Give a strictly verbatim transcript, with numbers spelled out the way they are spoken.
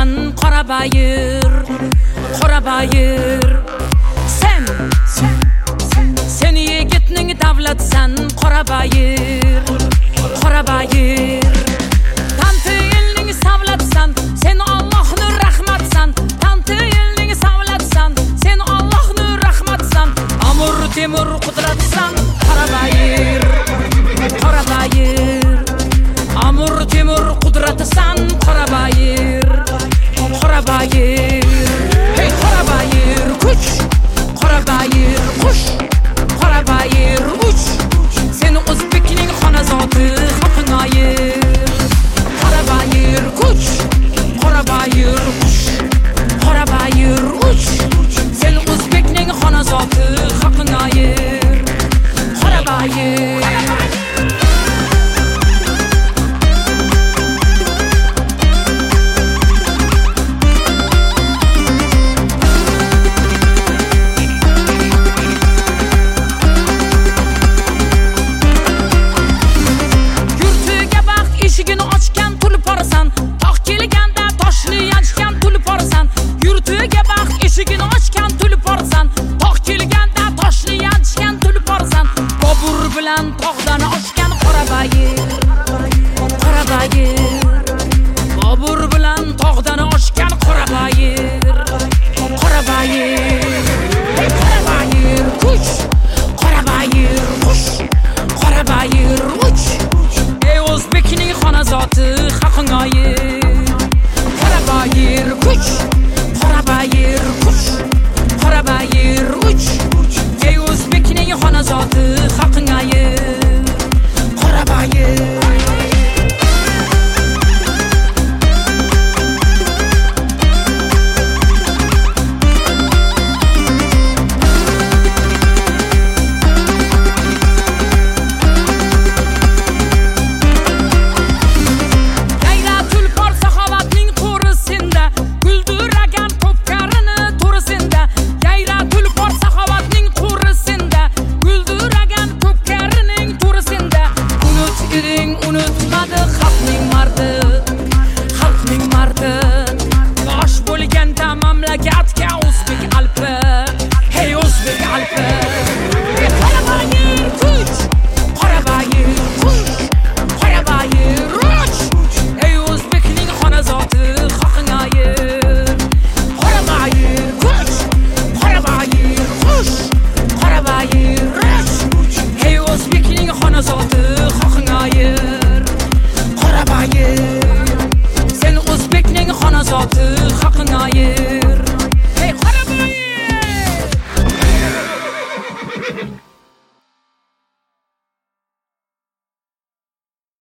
davlatsan, qora bayır, qora bayır. Sen, sen yigitning davlatsan, qora bayır, qora bayır. Tanti elning savlatsan, sen Allohning rahmatsan. Tanti elning savlatsan, sen Allohning rahmatsan. Amur temur qudratsan, qora bayır, qora bayır. Amur temur qudratsan, qora bayır, qora bayır. Hey qora bayır, kuch, qora bayır, qush, qora bayır, uch. Sen O'zbekning xonazoti haqing ayir. Qora bayır, kuch, qora bayır, qush, qora bayır, uch. Sen O'zbekning xonazoti haqing ayir. Qora bayır. Eshigini ochgan tulporsan, tog' kelganda toshni yanchgan tulporsan. Yurtiga baxt eshigini ochgan